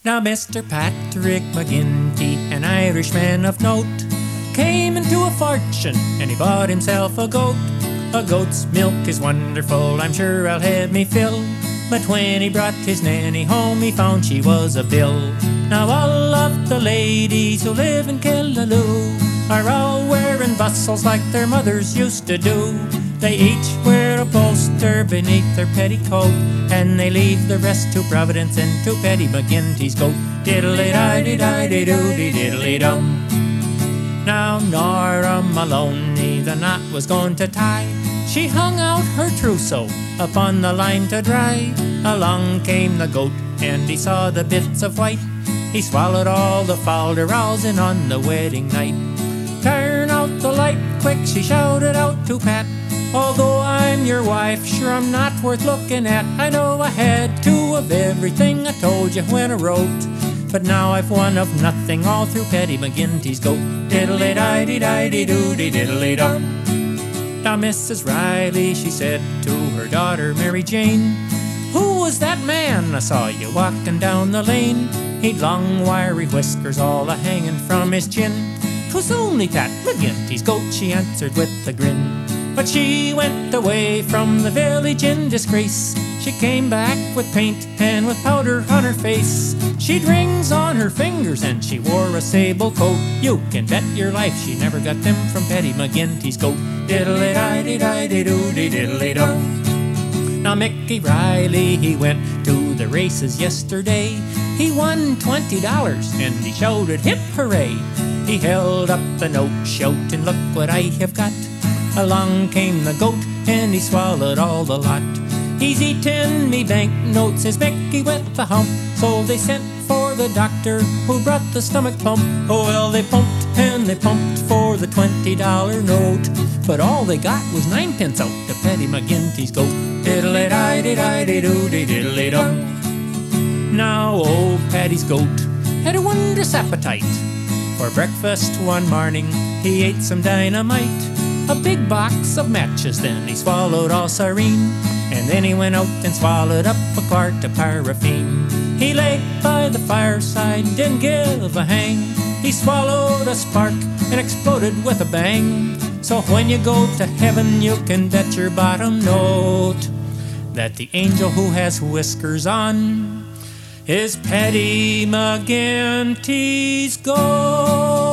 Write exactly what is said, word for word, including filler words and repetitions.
Now Mister Patrick McGinty, an Irishman of note, came into a fortune and he bought himself a goat. A goat's milk is wonderful, I'm sure I'll have me fill. But when he brought his nanny home, he found she was a bill. Now all of the ladies who live in Killaloe are all wearing bustles like their mothers used to do. They each wear a bolster beneath their petticoat, and they leave the rest to Providence and to Paddy McGinty's goat. Diddly-di-di-di-di-do-di, diddly-dum. Now Nora Maloney the knot was going to tie. She hung out her trousseau upon the line to dry. Along came the goat, and he saw the bits of white. He swallowed all the falderals in on the wedding night. Turn out the light quick, she shouted out to Pat. Although I'm your wife, sure I'm not worth looking at. I know I had two of everything I told you when I wrote, but now I've one of nothing all through Paddy McGinty's goat. Diddly-di-di-di-di-do-di, diddly-dum. Now Missus Riley, she said to her daughter Mary Jane, "Who was that man I saw you walking down the lane? He'd long wiry whiskers all a-hanging from his chin." "'Twas only Pat McGinty's goat," she answered with a grin. But she went away from the village in disgrace. She came back with paint and with powder on her face. She'd rings on her fingers and she wore a sable coat. You can bet your life she never got them from Paddy McGinty's goat. Diddly-di-di-di-do-di, diddly-dum. Now Mickey Riley, he went to the races yesterday. He won twenty dollars and he shouted hip hooray. He held up the note shouting, "Look what I have got." Along came the goat, and he swallowed all the lot. "He's eaten me bank notes," says Mickey with the hump. So they sent for the doctor, who brought the stomach pump. Oh well, they pumped and they pumped for the twenty dollar note, but all they got was ninepence out to Paddy McGinty's goat. Diddly-di-di-di-do-di, diddly-dum. Now old Paddy's goat had a wondrous appetite. For breakfast one morning he ate some dynamite, a big box of matches, then he swallowed all serene, and then he went out and swallowed up a quart of paraffin. He lay by the fireside and didn't give a hang. He swallowed a spark and exploded with a bang. So when you go to heaven, you can bet your bottom note that the angel who has whiskers on is Paddy McGinty's goat.